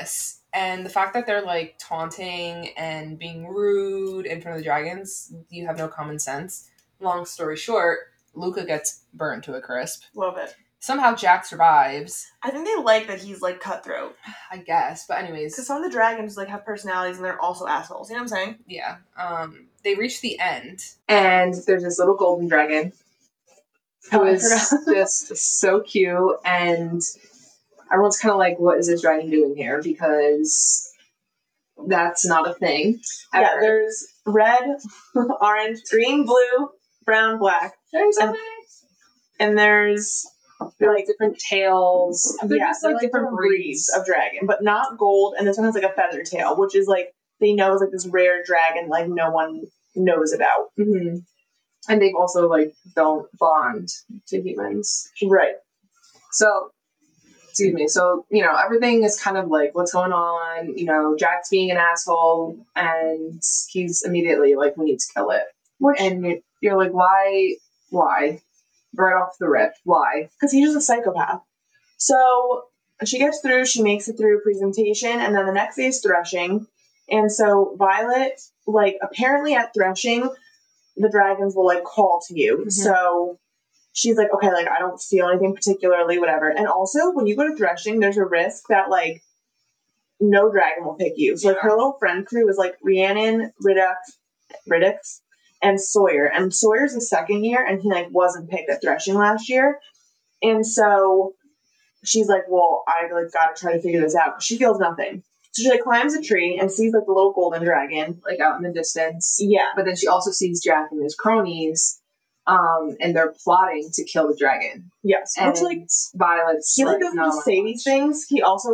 And the fact that they're like taunting and being rude in front of the dragons, you have no common sense. Long story short, Luca gets burned to a crisp. Love it. Somehow Jack survives. I think they like that he's like cutthroat. I guess, but anyways, because some of the dragons like have personalities and they're also assholes. You know what I'm saying? Yeah. They reach the end, and there's this little golden dragon who is just so cute, and everyone's kind of like, "What is this dragon doing here?" Because that's not a thing. Ever. Yeah, there's red, orange, green, blue, brown, black. And there's like different tails. They're just like different breeds of dragon, but not gold. And this one has like a feather tail, which is like they know is like this rare dragon like no one knows about. Mm-hmm. And they've also like don't bond to humans, right? So. Excuse me. So, you know, everything is kind of like, what's going on? You know, Jack's being an asshole, and he's immediately like, we need to kill it. And you're like, why? Why? Right off the rip. Why? Because he's just a psychopath. So she gets through, she makes it through presentation, and then the next day is threshing. And so Violet, like, apparently at threshing, the dragons will, like, call to you. Mm-hmm. So she's like, okay, like, I don't feel anything particularly, whatever. And also, when you go to threshing, there's a risk that, like, no dragon will pick you. So, like, her little friend crew is, like, Rhiannon, Riddix, and Sawyer. And Sawyer's the second year, and he, like, wasn't picked at threshing last year. And so she's like, well, I, like, gotta try to figure this out. She feels nothing. So she, like, climbs a tree and sees, like, the little golden dragon. Like, out in the distance. Yeah. But then she also sees Jack and his cronies. And they're plotting to kill the dragon. Yes. And which, like, Violet's he, like, doesn't just say these things. He also,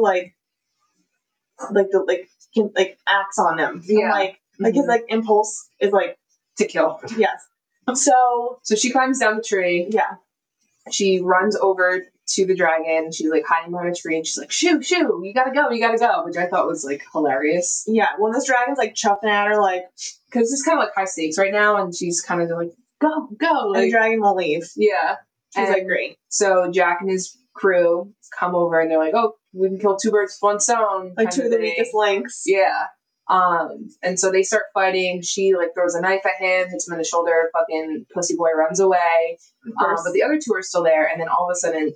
acts on them. Yeah. And, like, his, like, impulse is, like, to kill. Yes. So she climbs down the tree. Yeah. She runs over to the dragon. She's, like, hiding behind a tree, and she's like, shoo, you gotta go, which I thought was, like, hilarious. Yeah. Well, this dragon's, like, chuffing at her, like, because it's kind of, like, high stakes right now, and she's kind of, like, go. Like, and the dragon will leave. Yeah. She's like, great. So Jack and his crew come over and they're like, oh, we can kill two birds with one stone. Like two of the weakest links. Yeah. And so they start fighting. She like throws a knife at him, hits him in the shoulder, fucking pussy boy runs away. But the other two are still there, and then all of a sudden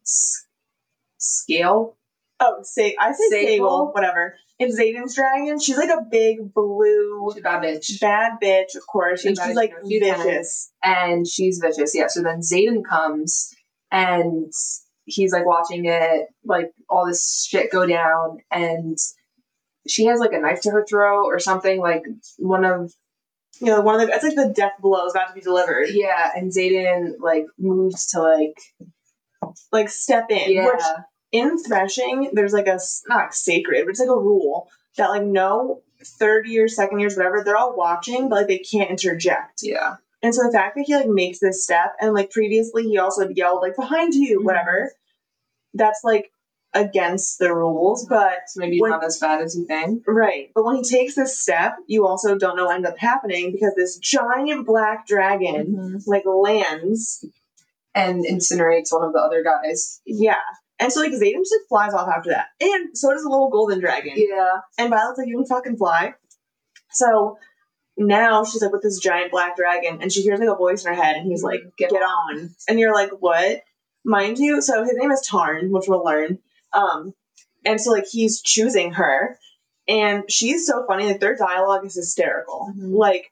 Scale. Oh, I say Sable, whatever. It's Xaden's dragon. She's like a big blue... She's a bad bitch. Bad bitch, of course. And she's like vicious. And she's vicious, yeah. So then Xaden comes and he's like watching it, like all this shit go down, and she has like a knife to her throat or something, like one of it's like the death blow is about to be delivered. Yeah, and Xaden like moves to like step in. Yeah. Which in threshing, there's like a, not like sacred, but it's like a rule that like no third year, second years, whatever, they're all watching, but like they can't interject. Yeah. And so the fact that he like makes this step, and like previously he also had yelled like behind you, whatever, that's like against the rules, but maybe not as bad as you think. Right. But when he takes this step, you also don't know what ends up happening, because this giant black dragon like lands and incinerates one of the other guys. Yeah. And so like Xaden just like flies off after that. And so does a little golden dragon. Yeah. And Violet's like, you can fucking fly. So now she's like with this giant black dragon, and she hears like a voice in her head, and he's like, get on. And you're like, what? Mind you, so his name is Tarn, which we'll learn. And so like he's choosing her, and she's so funny. Like their dialogue is hysterical. Like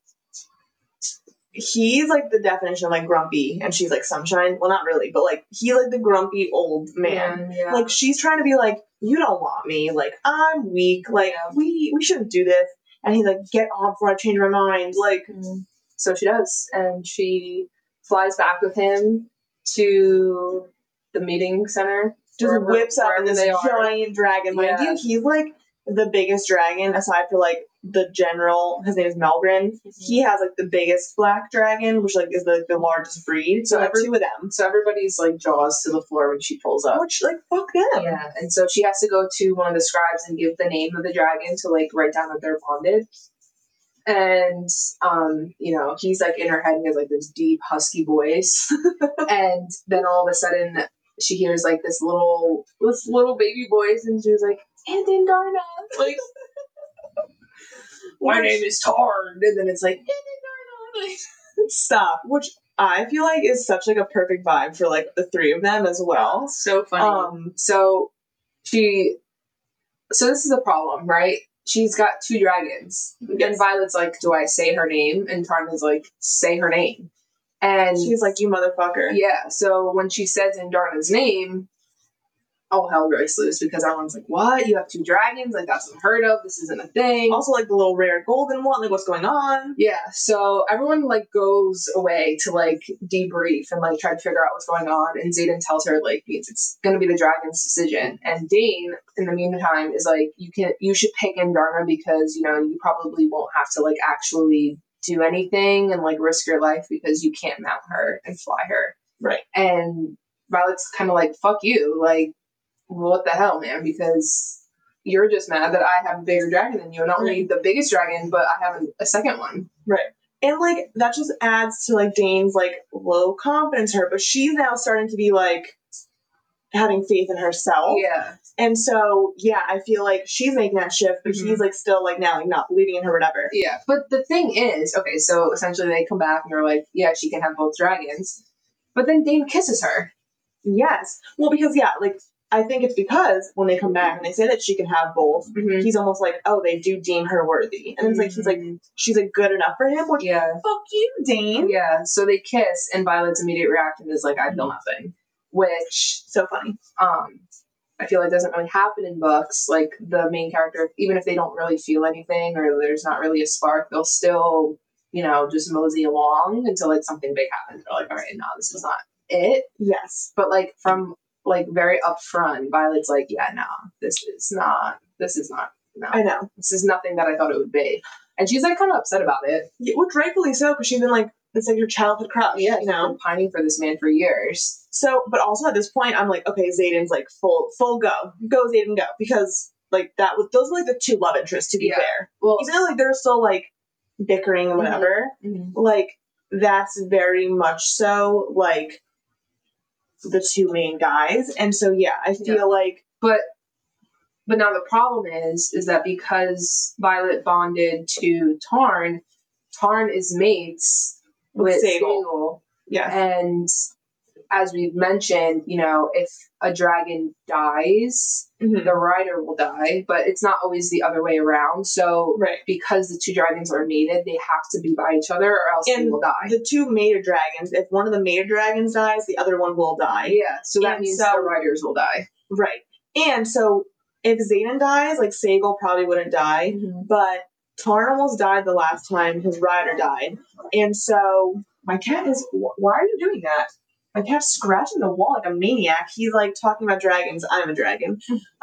he's like the definition of like grumpy, and she's like sunshine. Well, not really, but like he like the grumpy old man. Yeah. Like she's trying to be like, you don't want me. Like I'm weak. Like we shouldn't do this. And he's like, get on before I change my mind. Like, so she does, and she flies back with him to the meeting center. Just whips up in this giant dragon. Mind you, he's like the biggest dragon aside for like the general. His name is Melgren. He has like the biggest black dragon, which like is the largest breed. So two of them. So everybody's like jaws to the floor when she pulls up. Which like fuck them. Yeah, and so she has to go to one of the scribes and give the name of the dragon to like write down that they're bonded. And he's like in her head, and he has like this deep husky voice. And then all of a sudden she hears like this little baby voice, and she was like, and Andarna. Like, my name is Tarn. And then it's like, and Andarna. Like, stop. Which I feel like is such like a perfect vibe for like the three of them as well. So funny. So this is a problem, right? She's got two dragons. Yes. And Violet's like, do I say her name? And Tarn is like, say her name. And she's like, you motherfucker. Yeah. So when she says Andarna's name, all hell breaks loose because everyone's like, what? You have two dragons? Like, that's unheard of. This isn't a thing. Also, like, the little rare golden one. Like, what's going on? Yeah. So everyone, like, goes away to, like, debrief and, like, try to figure out what's going on. And Xaden tells her, like, it's going to be the dragon's decision. And Dane, in the meantime, is like, you should pick Andarna because, you know, you probably won't have to, like, actually do anything and, like, risk your life because you can't mount her and fly her. Right. And Violet's kind of like, fuck you. Like, what the hell, man? Because you're just mad that I have a bigger dragon than you, and not only the biggest dragon, but I have a second one. Right. And, like, that just adds to, like, Dane's, like, low confidence in her, but she's now starting to be, like, having faith in herself. Yeah. And so, yeah, I feel like she's making that shift, but he's, like, still, like, now, like, not believing in her, whatever. Yeah. But the thing is, okay, so essentially they come back and they're like, yeah, she can have both dragons. But then Dane kisses her. Yes. Well, because, yeah, like, I think it's because when they come back and they say that she can have both, he's almost like, oh, they do deem her worthy. And it's like, he's like, she's like good enough for him, which, fuck you, Dane. Yeah, so they kiss, and Violet's immediate reaction is like, I feel nothing. Which, so funny. I feel like doesn't really happen in books. Like, the main character, even if they don't really feel anything, or there's not really a spark, they'll still, you know, just mosey along until, like, something big happens. They're like, all right, no, this is not it. Yes. But, like, from... like, very upfront, Violet's like, yeah, no, this is not, no. I know. This is nothing that I thought it would be. And she's, like, kind of upset about it. Yeah, well, rightfully so, because she's been, like, it's like her childhood crush, yeah, you know? Been pining for this man for years. So, but also at this point, I'm like, okay, Xaden's, like, full go. Go, Xaden, go. Because, like, those are, like, the two love interests, to be fair. Well, even though, like, they're still, like, bickering and whatever, like, that's very much so, like, the two main guys. And so, yeah, I feel like... But now the problem is that because Violet bonded to Tarn is mates with Sméagol. Yeah. And as we've mentioned, you know, if a dragon dies, the rider will die, but it's not always the other way around. So because the two dragons are mated, they have to be by each other or else they will die. The two mated dragons, if one of the mated dragons dies, the other one will die. Yeah, so that means the riders will die. Right. And so if Xaden dies, like, Sméagol probably wouldn't die, but Tarn almost died the last time his rider died. And so my cat is... Why are you doing that? My cat's scratching the wall like a maniac. He's, like, talking about dragons. I'm a dragon.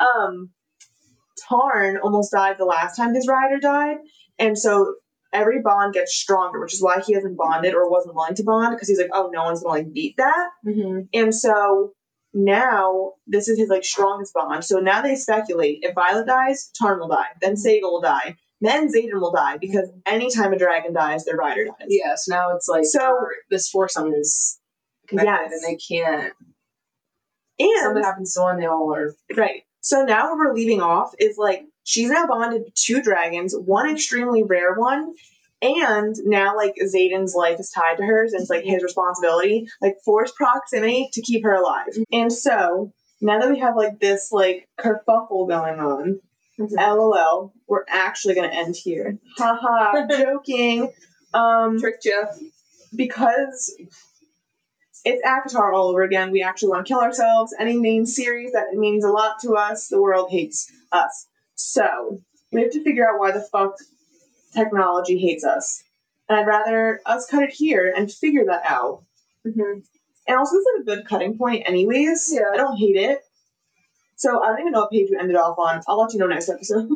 Tarn almost died the last time his rider died. And so every bond gets stronger, which is why he hasn't bonded or wasn't willing to bond, because he's like, oh, no one's going to, like, beat that. And so now this is his, like, strongest bond. So now they speculate, if Violet dies, Tarn will die. Then Sméagol will die. Then Xaden will die, because anytime a dragon dies, their rider dies. Yeah, so now it's like, this foursome is... Yes. And they can't. And something happens to one, they all are. Right. So now what we're leaving off is, like, she's now bonded to two dragons, one extremely rare one, and now, like, Xaden's life is tied to hers, and it's, like, his responsibility, like, forced proximity to keep her alive. And so now that we have, like, this, like, kerfuffle going on, LOL, we're actually going to end here. Haha, joking. Tricked you. Because... it's ACOTAR all over again. We actually want to kill ourselves. Any main series that means a lot to us, the world hates us. So, we have to figure out why the fuck technology hates us. And I'd rather us cut it here and figure that out. And also, it's like a good cutting point anyways. Yeah. I don't hate it. So, I don't even know what page we ended off on. I'll let you know next episode.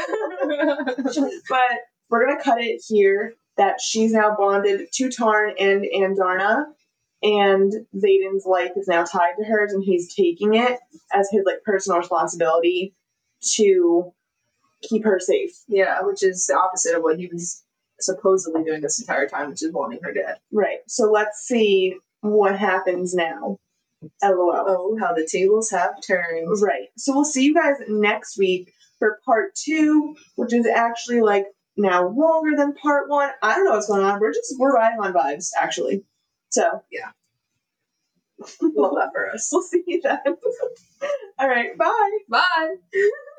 But we're going to cut it here that she's now bonded to Tarn and Andarna. And Xaden's life is now tied to hers, and he's taking it as his, like, personal responsibility to keep her safe. Yeah, which is the opposite of what he was supposedly doing this entire time, which is wanting her dead. Right. So let's see what happens now. LOL. Oh, how the tables have turned. Right. So we'll see you guys next week for part 2, which is actually like now longer than part 1. I don't know what's going on. We're riding on vibes, actually. So yeah. Love that for us. We'll see you then. All right. Bye. Bye.